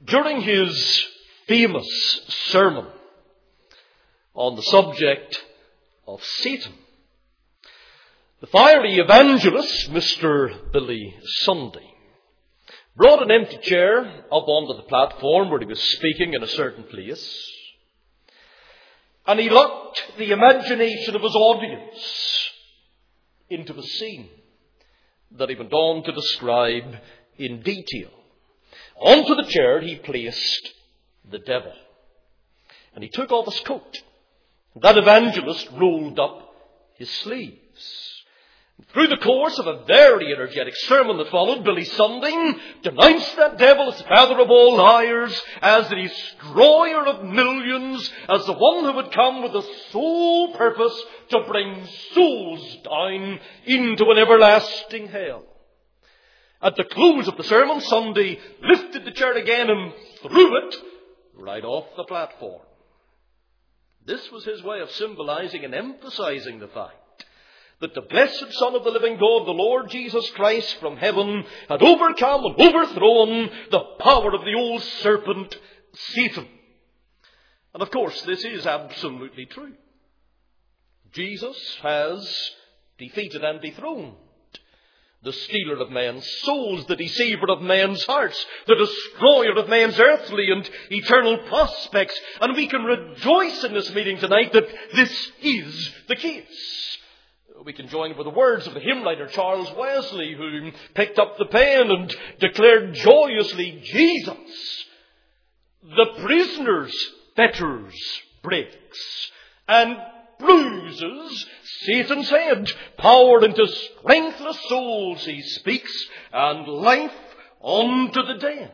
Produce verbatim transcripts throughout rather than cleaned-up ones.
During his famous sermon on the subject of Satan, the fiery evangelist, Mister Billy Sunday, brought an empty chair up onto the platform where he was speaking in a certain place, and he locked the imagination of his audience into a scene that he went on to describe in detail. Onto the chair he placed the devil, and he took off his coat. That evangelist rolled up his sleeves. Through the course of a very energetic sermon that followed, Billy Sunday denounced that devil as the father of all liars, as the destroyer of millions, as the one who would come with the sole purpose to bring souls down into an everlasting hell. At the close of the sermon, Sunday lifted the chair again and threw it right off the platform. This was his way of symbolizing and emphasizing the fact that the blessed Son of the living God, the Lord Jesus Christ from heaven, had overcome and overthrown the power of the old serpent, Satan. And of course, this is absolutely true. Jesus has defeated and dethroned the stealer of men's souls, the deceiver of men's hearts, the destroyer of men's earthly and eternal prospects. And we can rejoice in this meeting tonight that this is the case. We can join with the words of the hymn writer Charles Wesley, who picked up the pen and declared joyously, Jesus, the prisoner's fetters breaks, and bruises Satan's head, power into strengthless souls he speaks, and life unto the dead.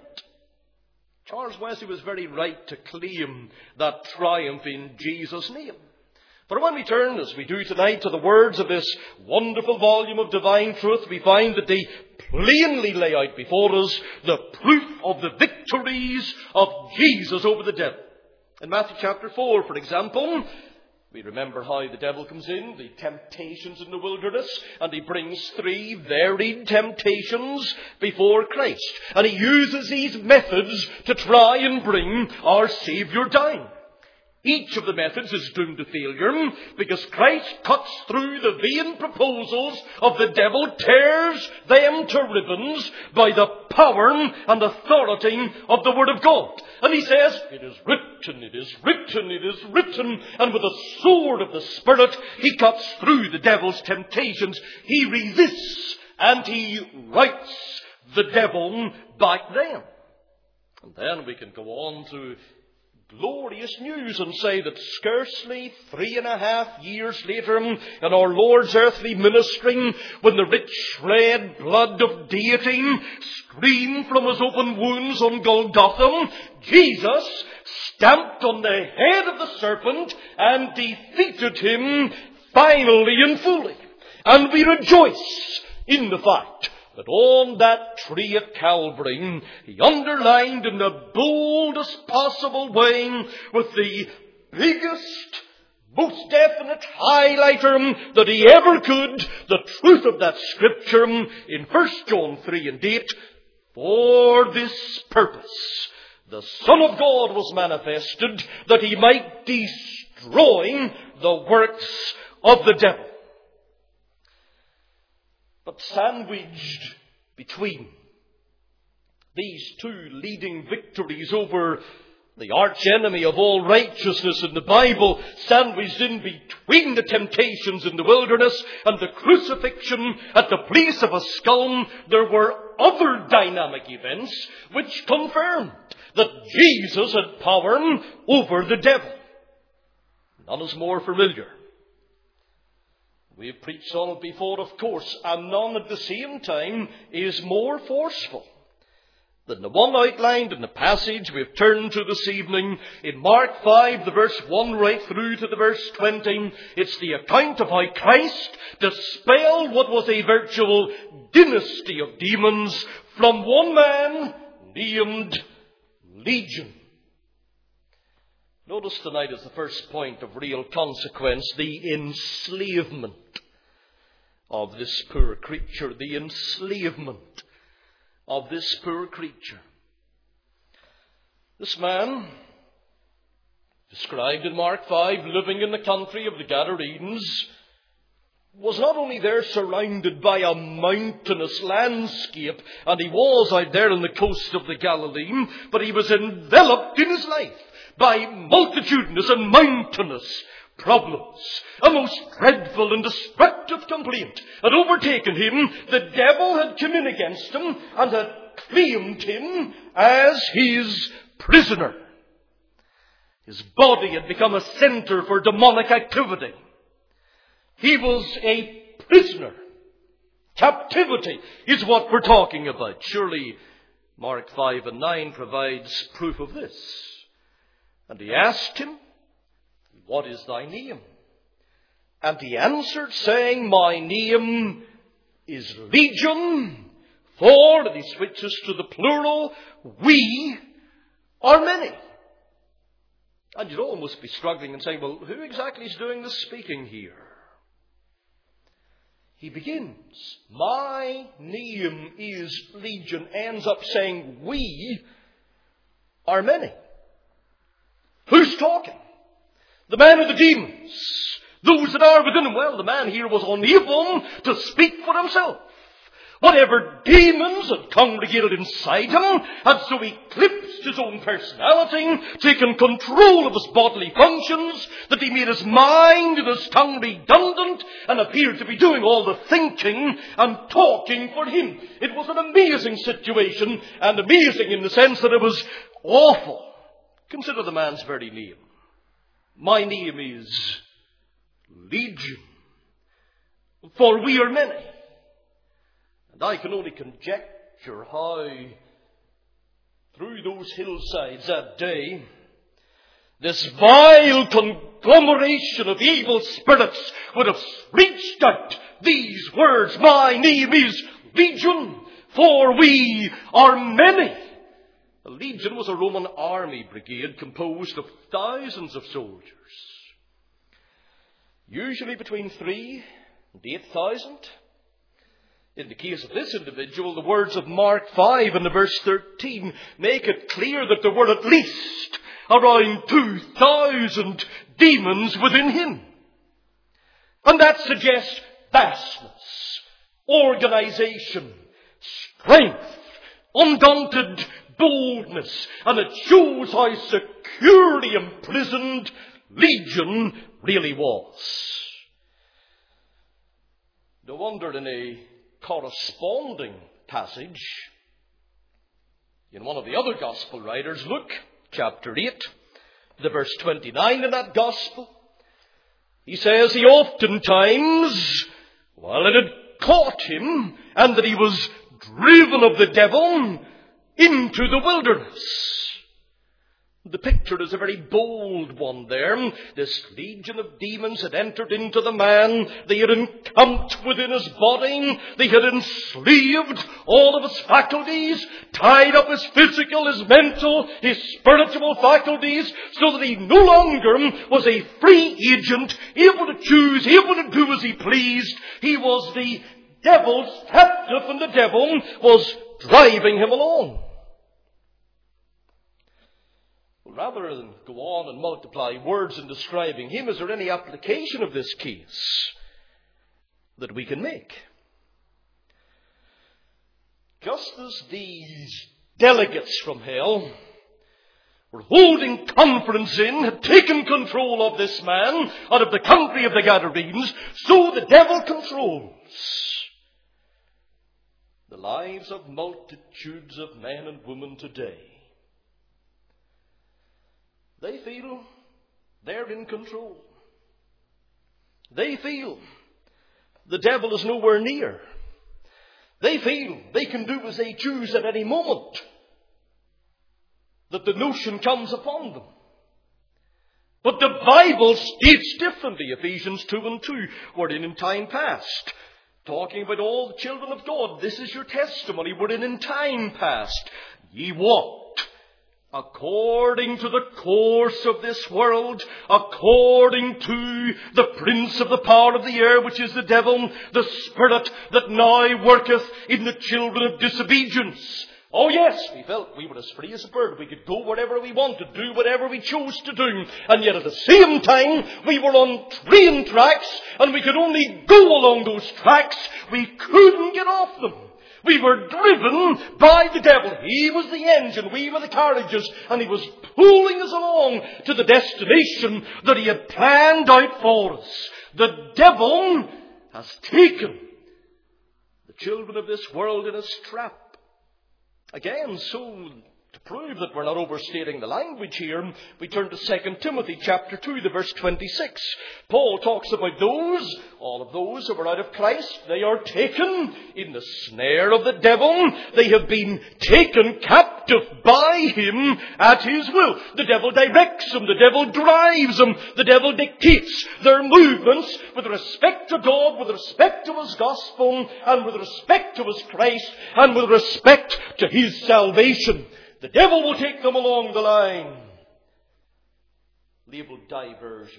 Charles Wesley was very right to claim that triumph in Jesus' name. For when we turn, as we do tonight, to the words of this wonderful volume of divine truth, we find that they plainly lay out before us the proof of the victories of Jesus over the devil. In Matthew chapter four, for example, we remember how the devil comes in, the temptations in the wilderness, and he brings three varied temptations before Christ. And he uses these methods to try and bring our Saviour down. Each of the methods is doomed to failure because Christ cuts through the vain proposals of the devil, tears them to ribbons by the power and authority of the Word of God. And he says, it is written, it is written, it is written. And with the sword of the Spirit, he cuts through the devil's temptations. He resists and he rights the devil back then. And then we can go on to glorious news and say that scarcely three and a half years later in our Lord's earthly ministry, when the rich red blood of deity streamed from his open wounds on Golgotha, Jesus stamped on the head of the serpent and defeated him finally and fully. And we rejoice in the fact that on that tree at Calvary, he underlined in the boldest possible way, with the biggest, most definite highlighter that he ever could, the truth of that scripture in First John three and eight. For this purpose the Son of God was manifested, that he might destroy the works of the devil. But sandwiched between these two leading victories over the arch enemy of all righteousness in the Bible, sandwiched in between the temptations in the wilderness and the crucifixion at the place of a skull, there were other dynamic events which confirmed that Jesus had power over the devil. None is more familiar. We've preached on it before, of course, and none at the same time is more forceful than the one outlined in the passage we've turned to this evening in Mark five, the verse one right through to the verse twenty. It's the account of how Christ dispelled what was a virtual dynasty of demons from one man named Legion. Notice tonight as the first point of real consequence, the enslavement of this poor creature. The enslavement of this poor creature. This man, described in Mark five, living in the country of the Gadarenes, was not only there surrounded by a mountainous landscape, and he was out there on the coast of the Galilee, but he was enveloped in his life by multitudinous and mountainous problems. A most dreadful and destructive complaint had overtaken him. The devil had come in against him and had claimed him as his prisoner. His body had become a center for demonic activity. He was a prisoner. Captivity is what we're talking about. Surely Mark five and nine provides proof of this. And he asked him, "What is thy name?" And he answered, saying, "My name is Legion." For, and he switches to the plural, we are many. And you'd almost be struggling and saying, well, who exactly is doing the speaking here? He begins, "My name is Legion," ends up saying, "We are many." Who's talking? The man of the demons. Those that are within him. Well, the man here was unable to speak for himself. Whatever demons had congregated inside him had so eclipsed his own personality, taken control of his bodily functions, that he made his mind and his tongue redundant and appeared to be doing all the thinking and talking for him. It was an amazing situation, and amazing in the sense that it was awful. Consider the man's very name. My name is Legion, for we are many. And I can only conjecture how, through those hillsides that day, this vile conglomeration of evil spirits would have reached out these words, "My name is Legion, for we are many." A legion was a Roman army brigade composed of thousands of soldiers, usually between three and eight thousand. In the case of this individual, the words of Mark five and the verse thirteen make it clear that there were at least around two thousand demons within him. And that suggests vastness, organization, strength, undaunted boldness, and it shows how securely imprisoned Legion really was. No wonder in a corresponding passage in one of the other gospel writers, Luke chapter eight, the verse twenty-nine in that gospel, he says he oftentimes, while it had caught him, and that he was driven of the devil into the wilderness. The picture is a very bold one there. This legion of demons had entered into the man. They had encamped within his body. They had enslaved all of his faculties, tied up his physical, his mental, his spiritual faculties, so that he no longer was a free agent, able to choose, able to do as he pleased. He was the devil's captive, and the devil was driving him along. Rather than go on and multiply words in describing him, is there any application of this case that we can make? Just as these delegates from hell were holding conference in, had taken control of this man out of the country of the Gadarenes, so the devil controls the lives of multitudes of men and women today. They feel they're in control. They feel the devil is nowhere near. They feel they can do as they choose at any moment, that the notion comes upon them. But the Bible states differently. Ephesians two and two, wherein in time past, talking about all the children of God, this is your testimony, wherein in time past ye walked according to the course of this world, according to the prince of the power of the air, which is the devil, the spirit that now worketh in the children of disobedience. Oh yes, we felt we were as free as a bird. We could go wherever we wanted, do whatever we chose to do. And yet at the same time, we were on train tracks, and we could only go along those tracks. We couldn't get off them. We were driven by the devil. He was the engine, we were the carriages, and he was pulling us along to the destination that he had planned out for us. The devil has taken the children of this world in his trap. Again, so to prove that we're not overstating the language here, we turn to Second Timothy chapter two, the verse twenty-six. Paul talks about those, all of those who are out of Christ. They are taken in the snare of the devil. They have been taken captive by him at his will. The devil directs them. The devil drives them. The devil dictates their movements with respect to God, with respect to his gospel, and with respect to his Christ, and with respect to his salvation. The devil will take them along the line, labeled diversion.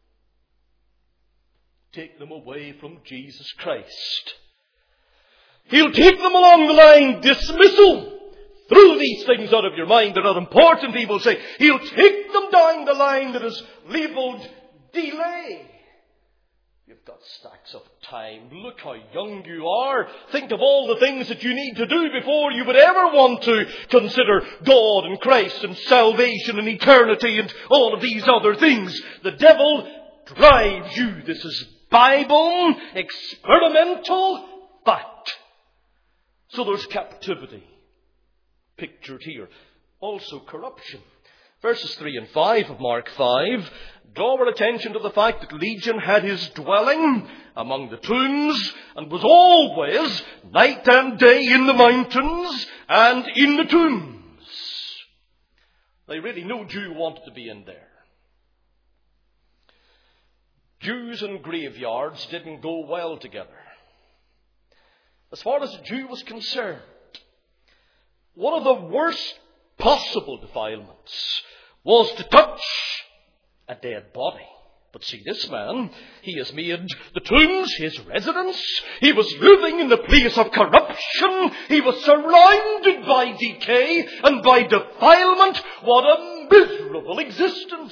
Take them away from Jesus Christ. He'll take them along the line, dismissal. Throw these things out of your mind. They're not important, he will say. He'll take them down the line that is labeled delay. You've got stacks of time. Look how young you are. Think of all the things that you need to do before you would ever want to consider God and Christ and salvation and eternity and all of these other things. The devil drives you. This is Bible, experimental fact. So there's captivity pictured here. Also corruption. Verses three and five of Mark five draw our attention to the fact that Legion had his dwelling among the tombs and was always night and day in the mountains and in the tombs. They really, no Jew wanted to be in there. Jews and graveyards didn't go well together. As far as a Jew was concerned, one of the worst possible defilements was to touch a dead body. But see, this man, he has made the tombs his residence. He was living in the place of corruption. He was surrounded by decay and by defilement. What a miserable existence.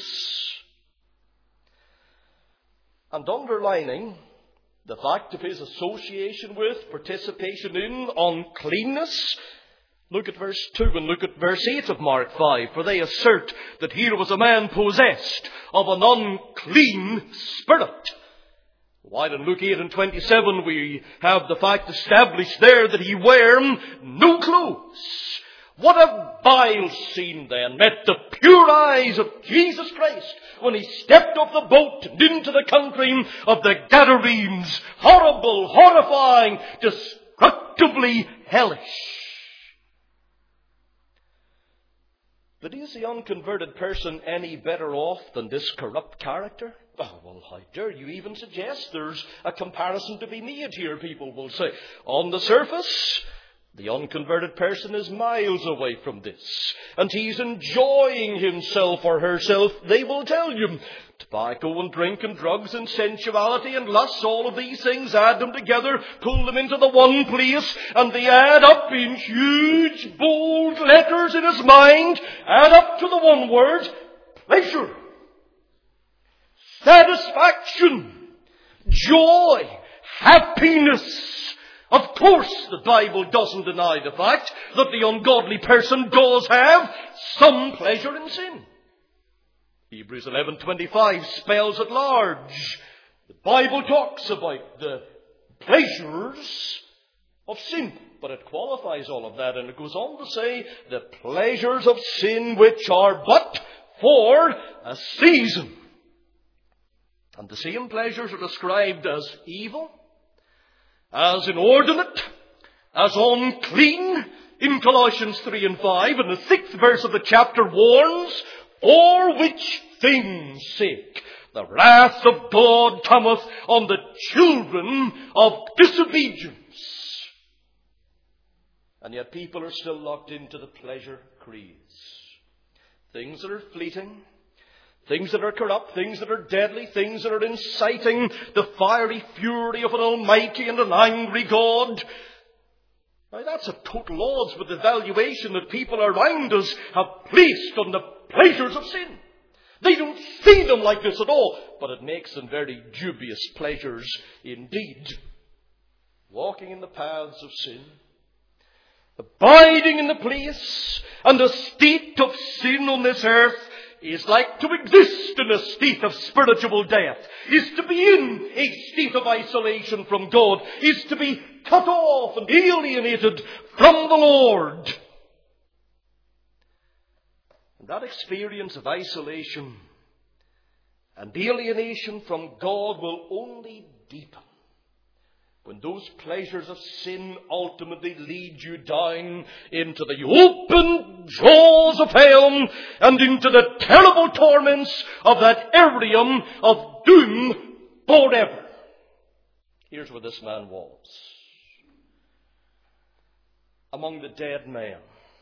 And underlining the fact of his association with, participation in uncleanness, look at verse two and look at verse eight of Mark five, for they assert that here was a man possessed of an unclean spirit. While in Luke eight and twenty-seven we have the fact established there that he wore no clothes. What a vile scene then met the pure eyes of Jesus Christ when he stepped off the boat and into the country of the Gadarenes. Horrible, horrifying, destructively hellish. But is the unconverted person any better off than this corrupt character? Oh, well, how dare you even suggest there's a comparison to be made here, people will say. On the surface, the unconverted person is miles away from this. And he's enjoying himself or herself, they will tell you. Tobacco and drink and drugs and sensuality and lust, all of these things, add them together, pull them into the one place, and they add up in huge, bold letters in his mind, add up to the one word, pleasure, satisfaction, joy, happiness. Of course, the Bible doesn't deny the fact that the ungodly person does have some pleasure in sin. Hebrews eleven twenty-five spells at large. The Bible talks about the pleasures of sin, but it qualifies all of that, and it goes on to say the pleasures of sin which are but for a season. And the same pleasures are described as evil, as inordinate, as unclean in Colossians three and five, and the sixth verse of the chapter warns, for which things' sake the wrath of God cometh on the children of disobedience. And yet people are still locked into the pleasure creeds. Things that are fleeting, things that are corrupt, things that are deadly, things that are inciting the fiery fury of an almighty and an angry God. Now, that's at total odds with the valuation that people around us have placed on the pleasures of sin. They don't see them like this at all, but it makes them very dubious pleasures indeed. Walking in the paths of sin, abiding in the place and the state of sin on this earth is like to exist in a state of spiritual death, is to be in a state of isolation from God, is to be cut off and alienated from the Lord. And that experience of isolation and alienation from God will only deepen when those pleasures of sin ultimately lead you down into the open jaws of hell and into the terrible torments of that area of doom forever. Here's where this man was. Among the dead men,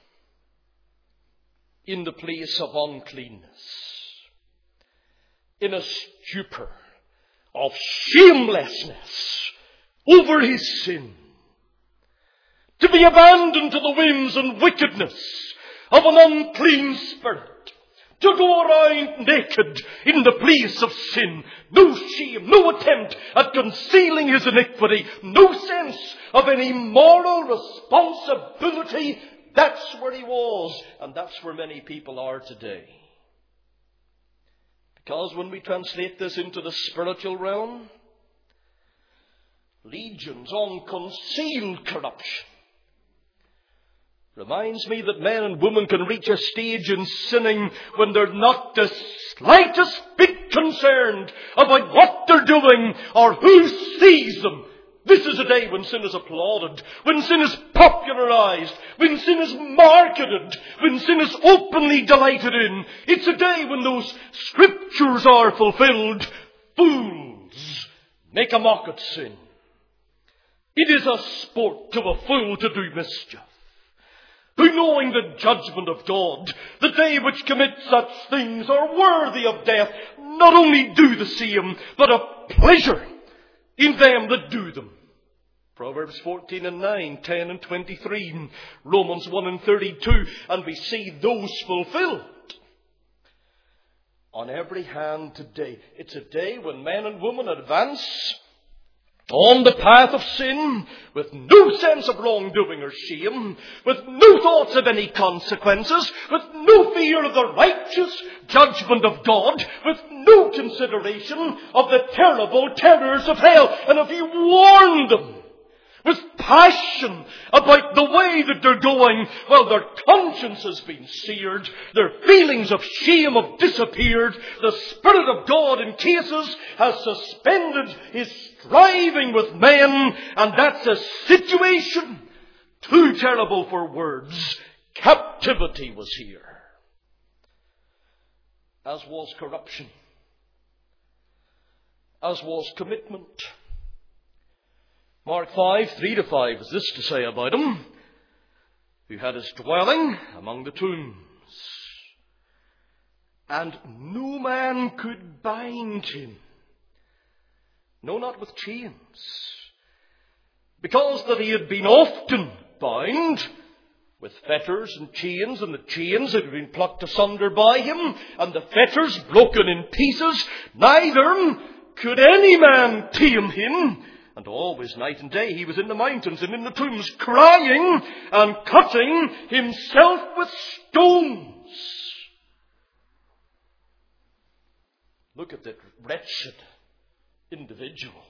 in the place of uncleanness, in a stupor of shamelessness over his sin, to be abandoned to the whims and wickedness of an unclean spirit, to go around naked in the place of sin, no shame, no attempt at concealing his iniquity, no sense of any moral responsibility. That's where he was, and that's where many people are today. Because when we translate this into the spiritual realm, legions on concealed corruption reminds me that men and women can reach a stage in sinning when they're not the slightest bit concerned about what they're doing or who sees them. This is a day when sin is applauded, when sin is popularized, when sin is marketed, when sin is openly delighted in. It's a day when those scriptures are fulfilled. Fools make a mock at sin. It is a sport to a fool to do mischief, who knowing the judgment of God, the day which commit such things are worthy of death, not only do the same, but have pleasure in them that do them. Proverbs fourteen and nine, ten and twenty-three, Romans one and thirty-two, and we see those fulfilled on every hand today. It's a day when men and women advance on the path of sin with no sense of wrongdoing or shame, with no thoughts of any consequences, with no fear of the righteous judgment of God, with no consideration of the terrible terrors of hell. And if you warn them with passion about the way that they're going, well, their conscience has been seared, their feelings of shame have disappeared, the Spirit of God in cases has suspended his striving with men, and that's a situation too terrible for words. Captivity was here, as was corruption, as was commitment. Mark five, three to five is this to say about him, who had his dwelling among the tombs, and no man could bind him, no, not with chains, because that he had been often bound with fetters and chains, and the chains had been plucked asunder by him, and the fetters broken in pieces. Neither could any man tame him. And always, night and day, he was in the mountains and in the tombs, crying and cutting himself with stones. Look at that wretched individual,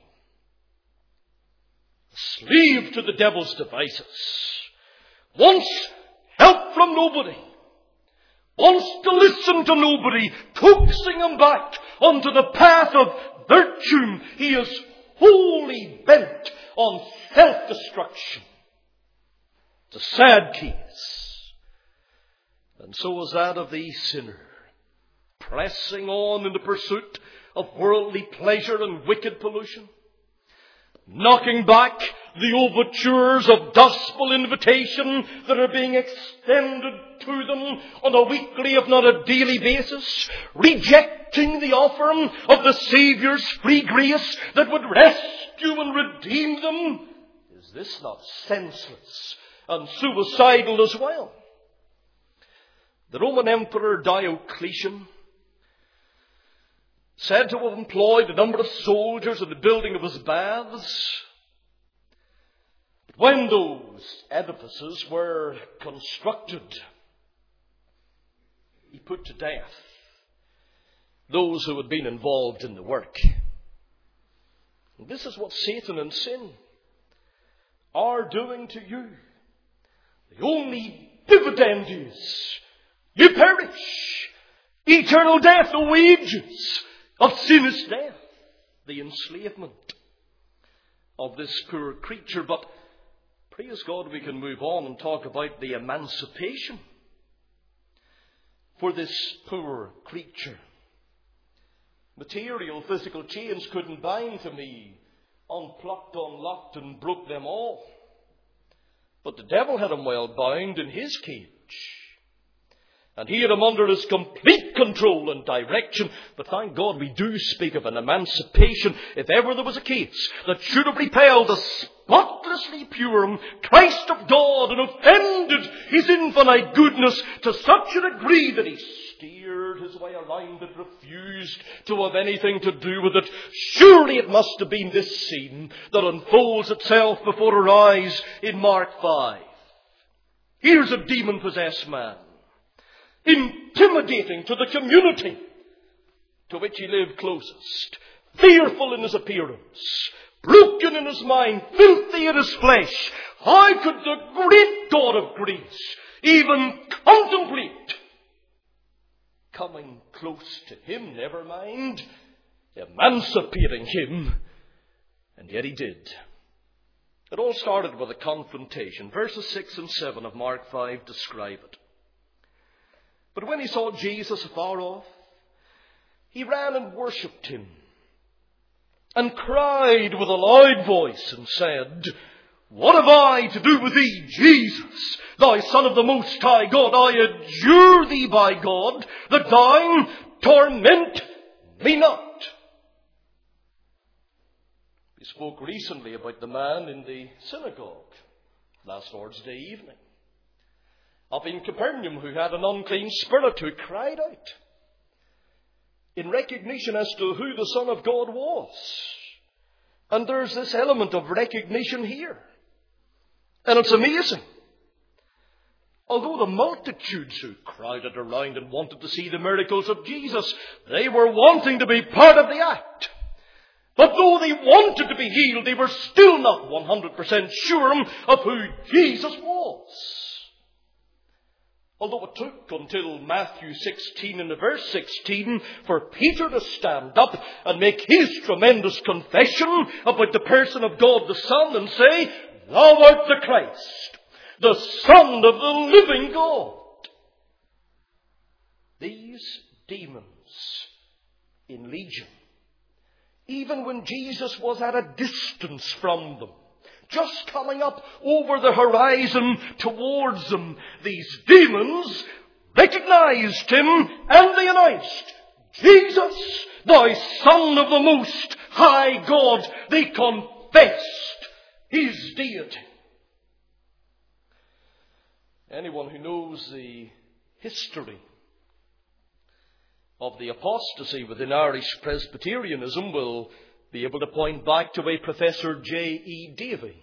a slave to the devil's devices, wants help from nobody, wants to listen to nobody, coaxing him back onto the path of virtue. He is wholly bent on self-destruction. It's a sad case. And so is that of the sinner, pressing on in the pursuit of worldly pleasure and wicked pollution, knocking back the overtures of gospel invitation that are being extended to them on a weekly, if not a daily basis, rejecting the offering of the Saviour's free grace that would rescue and redeem them. Is this not senseless and suicidal as well. The Roman Emperor Diocletian, said to have employed a number of soldiers in the building of his baths. But when those edifices were constructed, he put to death those who had been involved in the work. And this is what Satan and sin are doing to you. The only dividend is you perish. Eternal death, the wages of sin is death. The enslavement of this poor creature. But praise God, we can move on and talk about the emancipation for this poor creature. Material, physical chains couldn't bind to me. Unplucked, unlocked, and broke them all. But the devil had him well bound in his cage. And he had him under his complete control and direction. But thank God we do speak of an emancipation. If ever there was a case that should have repelled the spotlessly pure Christ of God and offended his infinite goodness to such a degree that he steered his way around it, refused to have anything to do with it, surely it must have been this scene that unfolds itself before our eyes in Mark five. Here's a demon-possessed man, intimidating to the community to which he lived closest, fearful in his appearance, broken in his mind, filthy in his flesh. How could the great God of Greece even contemplate coming close to him, never mind emancipating him? And yet he did. It all started with a confrontation. Verses six and seven of Mark five describe it. But when he saw Jesus afar off, he ran and worshipped him, and cried with a loud voice, and said, What have I to do with thee, Jesus, thou Son of the Most High God? I adjure thee by God, that thou torment me not. We spoke recently about the man in the synagogue last Lord's Day evening, up in Capernaum, who had an unclean spirit, who cried out in recognition as to who the Son of God was. And there's this element of recognition here. And it's amazing. Although the multitudes who crowded around and wanted to see the miracles of Jesus, they were wanting to be part of the act. But though they wanted to be healed, they were still not one hundred percent sure of who Jesus was. Although it took until Matthew sixteen and verse sixteen for Peter to stand up and make his tremendous confession about the person of God the Son and say, Thou art the Christ, the Son of the living God. These demons in legion, even when Jesus was at a distance from them, just coming up over the horizon towards them, these demons recognized him and they announced, Jesus, thou Son of the Most High God. They confessed his deity. Anyone who knows the history of the apostasy within Irish Presbyterianism will be able to point back to a Professor J E Davy,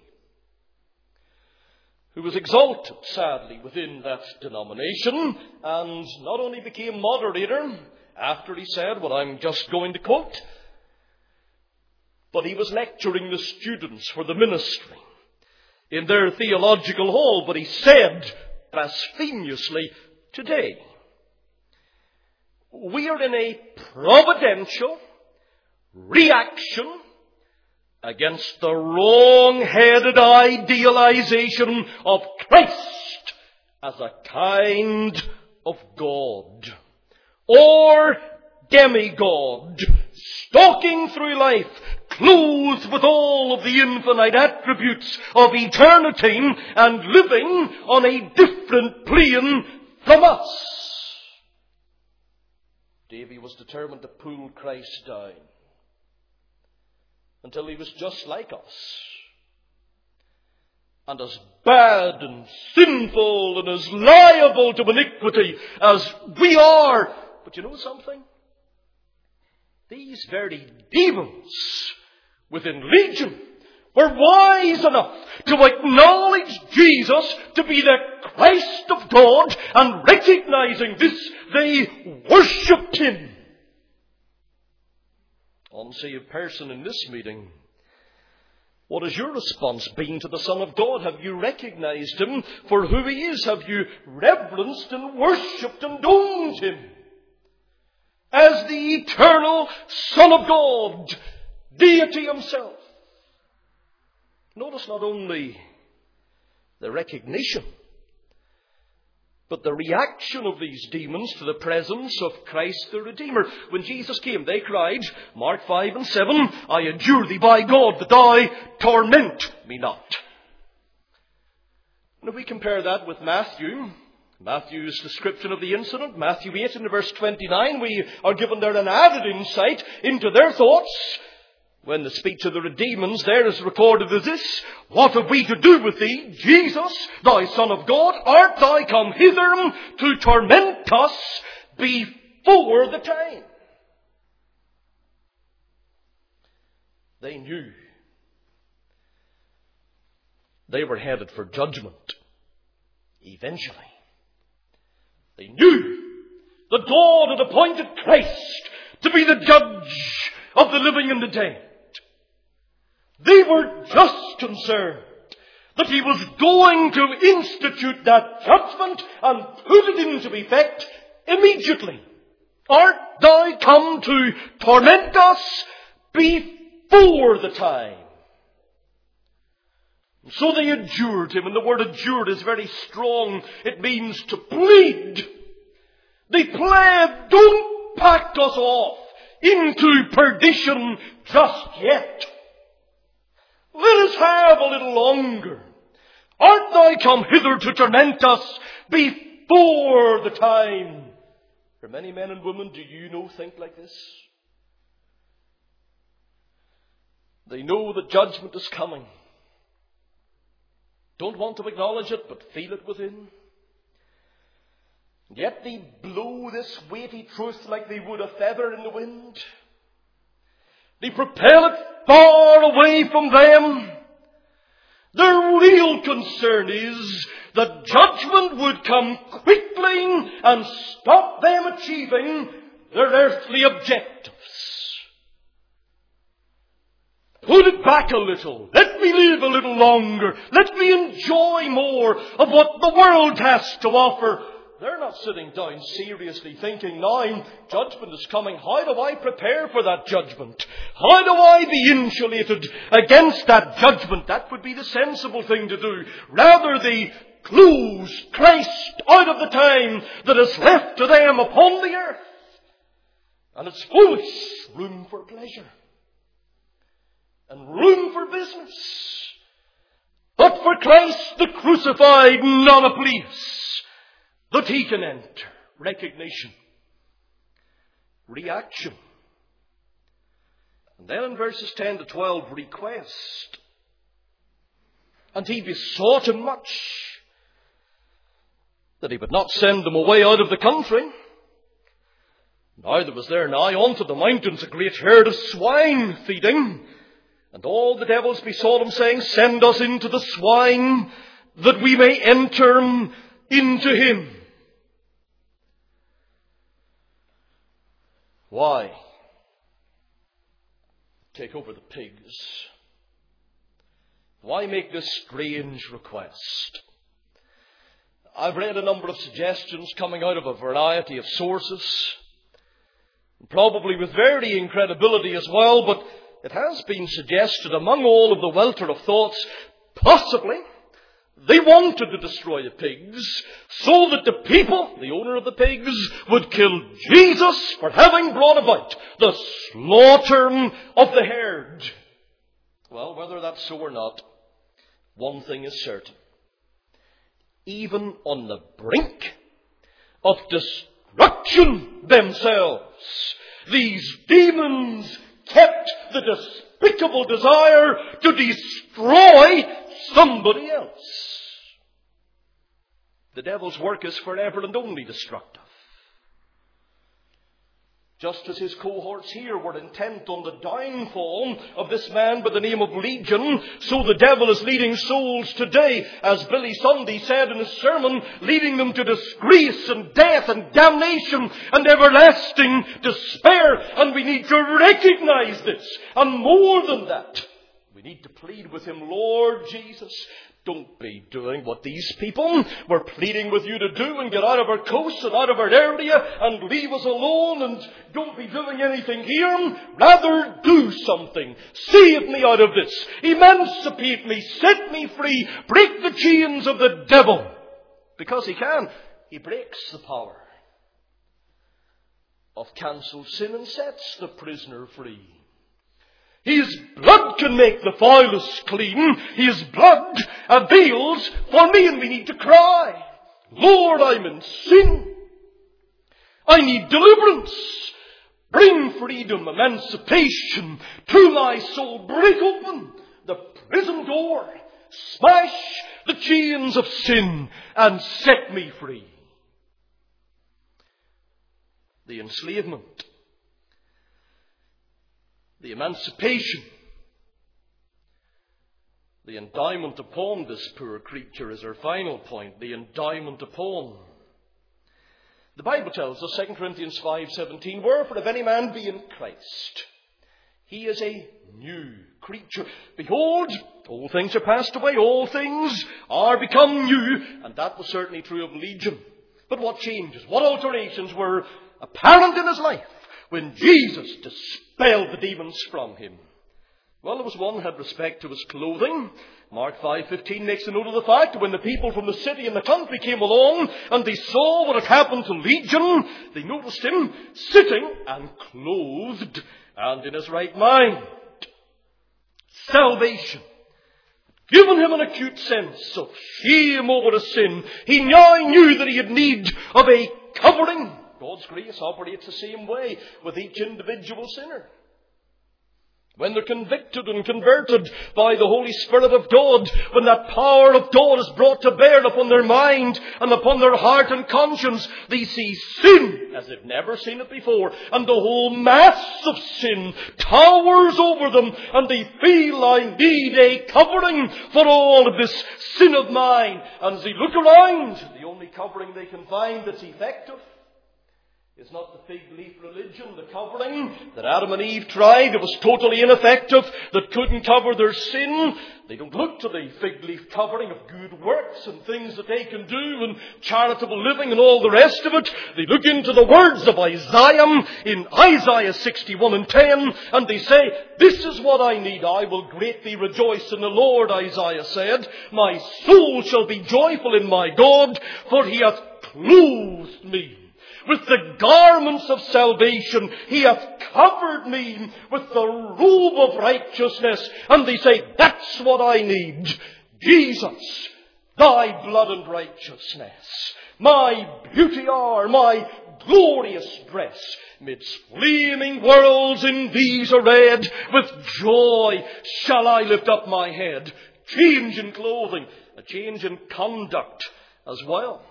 who was exalted, sadly, within that denomination, and not only became moderator after he said what I'm just going to quote, but he was lecturing the students for the ministry in their theological hall. But he said blasphemously, today we are in a providential reaction against the wrong-headed idealization of Christ as a kind of God or demigod, stalking through life, clothed with all of the infinite attributes of eternity and living on a different plane from us. Davy was determined to pull Christ down until he was just like us. and as bad and sinful and as liable to iniquity as we are. But you know something? These very demons within Legion were wise enough to acknowledge Jesus to be the Christ of God, and recognizing this, they worshipped him. Unsee a person in this meeting, what has your response been to the Son of God? Have you recognized him for who he is? Have you reverenced and worshipped and owned him as the eternal Son of God, deity himself? Notice not only the recognition, but the reaction of these demons to the presence of Christ the Redeemer. When Jesus came, they cried, Mark five and seven, I adjure thee by God that thou torment me not. And if we compare that with Matthew, Matthew's description of the incident, Matthew eight and verse twenty-nine, we are given there an added insight into their thoughts. When the speech of the demons there is recorded as this, what have we to do with thee, Jesus, thy Son of God? Art thou come hither to torment us before the time? They knew they were headed for judgment eventually. They knew that God had appointed Christ to be the judge of the living and the dead. They were just concerned that he was going to institute that judgment and put it into effect immediately. Art thou come to torment us before the time? And so they adjured him, and the word adjured is very strong. It means to plead. They pled, don't pack us off into perdition just yet. Let us have a little longer. Art thou come hither to torment us before the time? For many men and women, do you know, think like this? They know that judgment is coming. Don't want to acknowledge it, but feel it within. Yet they blow this weighty truth like they would a feather in the wind. They propel it far away from them. Their real concern is that judgment would come quickly and stop them achieving their earthly objectives. Put it back a little. Let me live a little longer. Let me enjoy more of what the world has to offer. They're not sitting down seriously thinking, now judgment is coming. How do I prepare for that judgment? How do I be insulated against that judgment? That would be the sensible thing to do. Rather, they close Christ out of the time that is left to them upon the earth. And it's foolish. Room for pleasure. And room for business. But for Christ the crucified, not a place that he can enter. Recognition. Reaction. And then in verses ten to twelve, request. And he besought him much that he would not send them away out of the country. Now there was there nigh unto the mountains a great herd of swine feeding. And all the devils besought him, saying, send us into the swine, that we may enter into him. Why take over the pigs? Why make this strange request? I've read a number of suggestions coming out of a variety of sources, probably with varying credibility as well, but it has been suggested among all of the welter of thoughts, possibly they wanted to destroy the pigs so that the people, the owner of the pigs, would kill Jesus for having brought about the slaughter of the herd. Well, whether that's so or not, one thing is certain. Even on the brink of destruction themselves, these demons kept the despicable desire to destroy somebody else. The devil's work is forever and only destructive. Just as his cohorts here were intent on the downfall of this man by the name of Legion, so the devil is leading souls today, as Billy Sunday said in his sermon, leading them to disgrace and death and damnation and everlasting despair. And we need to recognize this. And more than that, we need to plead with him, Lord Jesus, don't be doing what these people were pleading with you to do and get out of our coast and out of our area and leave us alone, and don't be doing anything here. Rather do something. Save me out of this. Emancipate me. Set me free. Break the chains of the devil. Because he can. He breaks the power of cancelled sin and sets the prisoner free. His blood can make the foulest clean. His blood avails for me, and we need to cry, Lord, I'm in sin. I need deliverance. Bring freedom, emancipation to my soul. Break open the prison door. Smash the chains of sin and set me free. The enslavement, the emancipation, the endowment upon this poor creature is our final point. The endowment upon. The Bible tells us, Second Corinthians five seventeen, wherefore if any man be in Christ, he is a new creature. Behold, old things are passed away, all things are become new. And that was certainly true of Legion. But what changes, what alterations were apparent in his life when Jesus dispelled the demons from him? Well, there was one who had respect to his clothing. Mark five fifteen makes a note of the fact that when the people from the city and the country came along and they saw what had happened to Legion, they noticed him sitting and clothed and in his right mind. Salvation given him an acute sense of shame over his sin. He now knew that he had need of a covering. God's grace operates the same way with each individual sinner. When they're convicted and converted by the Holy Spirit of God, when that power of God is brought to bear upon their mind and upon their heart and conscience, they see sin as they've never seen it before. And the whole mass of sin towers over them, and they feel, I need a covering for all of this sin of mine. And as they look around, the only covering they can find that's effective is not the fig leaf religion, the covering that Adam and Eve tried. It was totally ineffective, that couldn't cover their sin. They don't look to the fig leaf covering of good works and things that they can do and charitable living and all the rest of it. They look into the words of Isaiah in Isaiah sixty-one and ten, and they say, this is what I need. I will greatly rejoice in the Lord, Isaiah said. My soul shall be joyful in my God, for he hath clothed me with the garments of salvation. He hath covered me with the robe of righteousness. And they say, that's what I need. Jesus, thy blood and righteousness, my beauty are, my glorious dress, midst flaming worlds in these arrayed, with joy shall I lift up my head. Change in clothing, a change in conduct as well.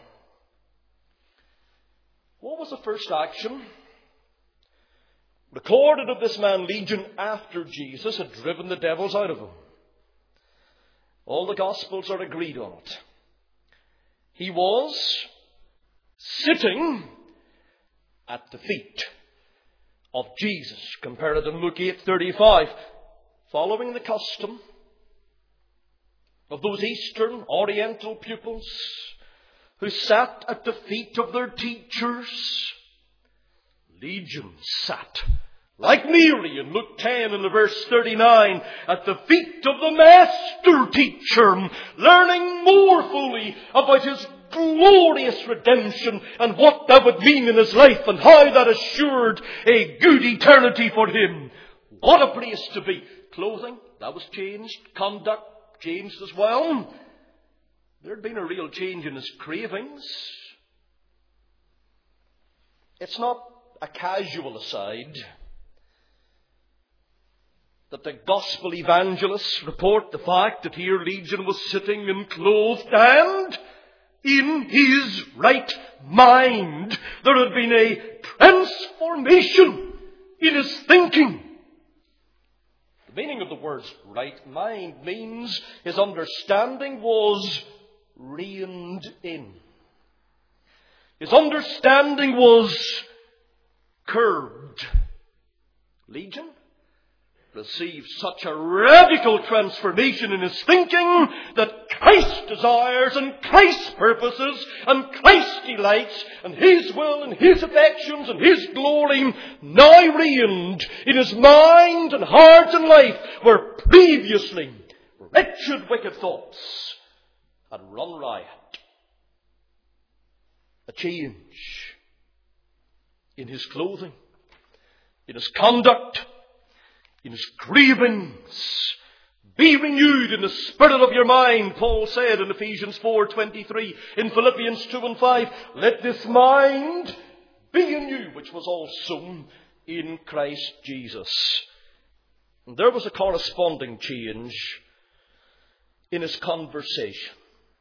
What was the first action recorded of this man Legion after Jesus had driven the devils out of him? All the Gospels are agreed on it. He was sitting at the feet of Jesus. Compare it in Luke eight thirty-five. Following the custom of those Eastern Oriental pupils who sat at the feet of their teachers, Legion sat, like Mary in Luke ten and the verse thirty-nine, at the feet of the master teacher, learning more fully about his glorious redemption and what that would mean in his life and how that assured a good eternity for him. What a place to be. Clothing, that was changed. Conduct, changed as well. There had been a real change in his cravings. It's not a casual aside. that the gospel evangelists report the fact that here Legion was sitting and clothed and in his right mind. There had been a transformation in his thinking. The meaning of the words right mind means his understanding was reined in. His understanding was curbed. Legion received such a radical transformation in his thinking that Christ's desires and Christ's purposes and Christ's delights and his will and his affections and his glory now reigned in his mind and heart and life, where previously wretched wicked thoughts had run riot. A change in his clothing, in his conduct, in his cravings. Be renewed in the spirit of your mind, Paul said in Ephesians four twenty-three, in Philippians two and five. Let this mind be in you, which was also in Christ Jesus. And there was a corresponding change in his conversation.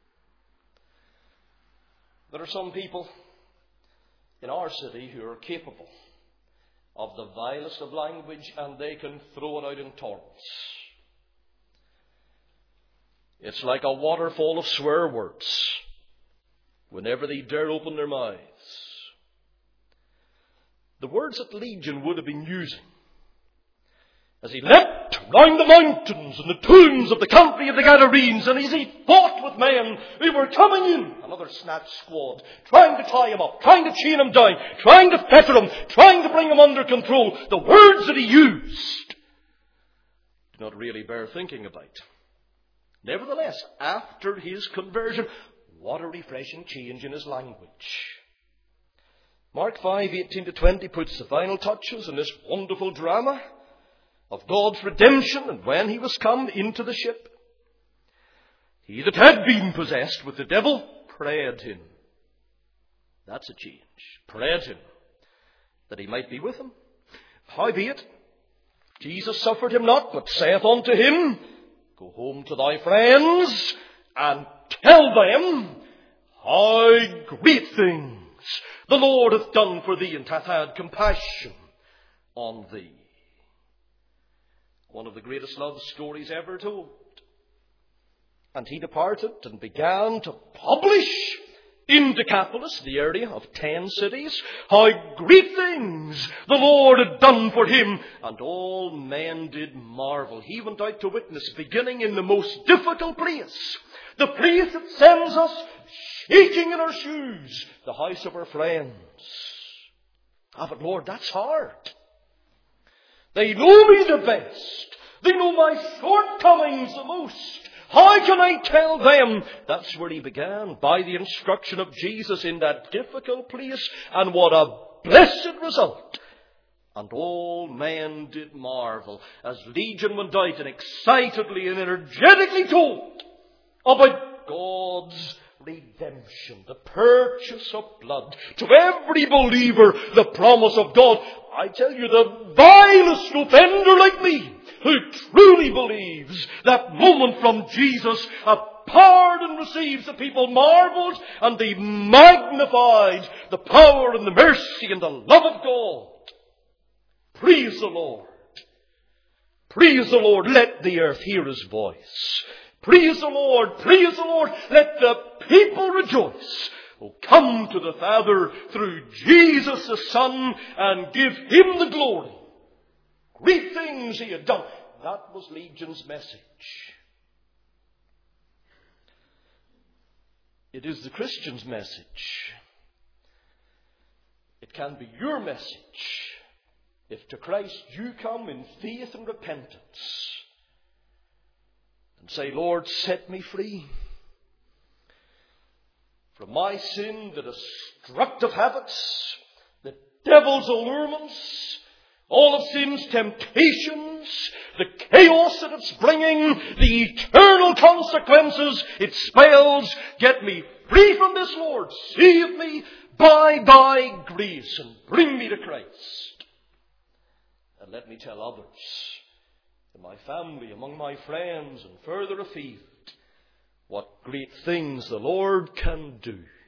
There are some people in our city who are capable of the vilest of language, and they can throw it out in torrents. It's like a waterfall of swear words whenever they dare open their mouths. The words that Legion would have been using as he leapt round the mountains and the tombs of the country of the Gadarenes, and as he fought with men who were coming in, another snatch squad, trying to tie him up, trying to chain him down, trying to fetter him, trying to bring him under control. The words that he used do not really bear thinking about. Nevertheless, after his conversion, what a refreshing change in his language. Mark five eighteen to twenty puts the final touches in this wonderful drama of God's redemption, and when he was come into the ship, he that had been possessed with the devil prayed him. That's a change. Prayed him that he might be with him. Howbeit, Jesus suffered him not, but saith unto him, Go home to thy friends and tell them how great things the Lord hath done for thee, and hath had compassion on thee. One of the greatest love stories ever told. And he departed and began to publish in Decapolis, the area of ten cities, how great things the Lord had done for him. And all men did marvel. He went out to witness, beginning in the most difficult place, the place that sends us shaking in our shoes, the house of our friends. Ah, but Lord, that's hard. They know me the best. They know my shortcomings the most. How can I tell them? That's where he began, by the instruction of Jesus in that difficult place. And what a blessed result. And all men did marvel as Legion went out and excitedly and energetically told about God's redemption, the purchase of blood. To every believer, the promise of God. I tell you, the vilest offender like me, who truly believes that moment from Jesus, a pardon receives, the people marveled and they magnified the power and the mercy and the love of God. Praise the Lord. Praise the Lord. Let the earth hear his voice. Praise the Lord. Praise the Lord. Let the people rejoice. Oh, come to the Father through Jesus the Son and give him the glory. Great things he had done. That was Legion's message. It is the Christian's message. It can be your message if to Christ you come in faith and repentance and say, Lord, set me free from my sin, the destructive habits, the devil's allurements, all of sin's temptations, the chaos that it's bringing, the eternal consequences it spells. Get me free from this, Lord. Save me by thy grace and bring me to Christ. And let me tell others in my family, among my friends, and further afield, what great things the Lord can do